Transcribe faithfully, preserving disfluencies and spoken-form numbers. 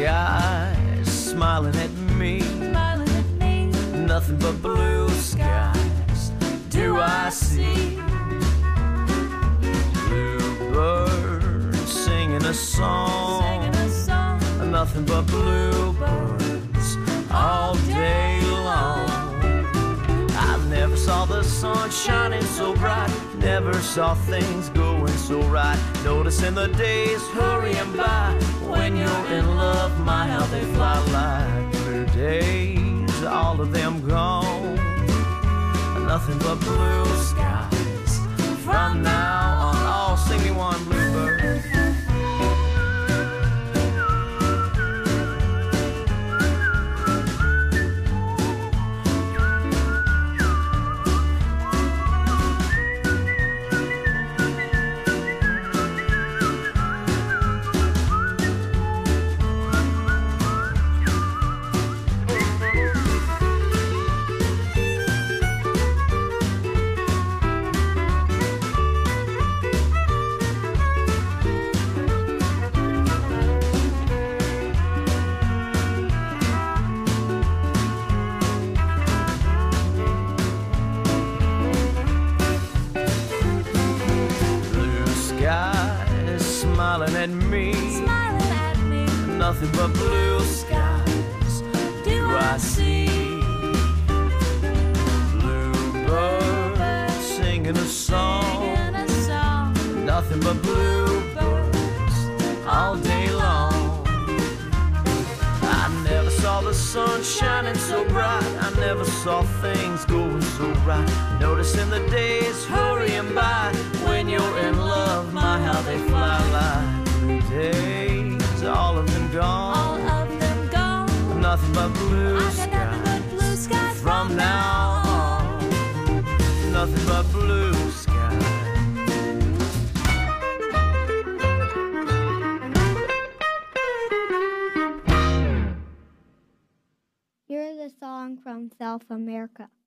skies smiling at me, smiling at me. nothing but blue skies do I see. Bluebirds singing a song, Singing a song. nothing but bluebirds all day long. I never saw the sun shining so bright, never saw things going so right. Noticing the days hurrying by, when you're in love, my how they fly like blue days, all of them gone. Nothing but blue skies from now on. All sing me one, bluebird. Smiling at me, Smiling at me. nothing but blue skies do I see. Bluebirds singing a song, Singing a song. nothing but bluebirds all day long. I never saw the sun shining so bright, I never saw things going so right. Noticing the days hurrying by, when you're in love, my how they fly like blue days, all of them gone. All of them gone. Nothing but blue I got nothing but blue skies skies from now on. Nothing but blue skies. Here's a song from South America.